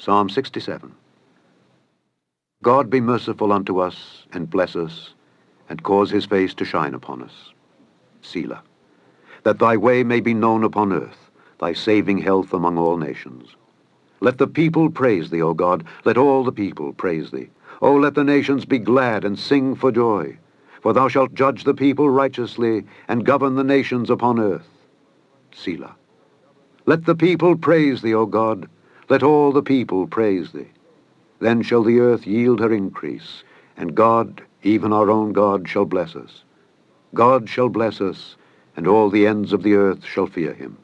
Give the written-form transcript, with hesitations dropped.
Psalm 67. God be merciful unto us, and bless us, and cause his face to shine upon us. Selah. That thy way may be known upon earth, thy saving health among all nations. Let the people praise thee, O God. Let all the people praise thee. O let the nations be glad and sing for joy. For thou shalt judge the people righteously, and govern the nations upon earth. Selah. Let the people praise thee, O God. Let all the people praise thee. Then shall the earth yield her increase, and God, even our own God, shall bless us. God shall bless us, and all the ends of the earth shall fear him.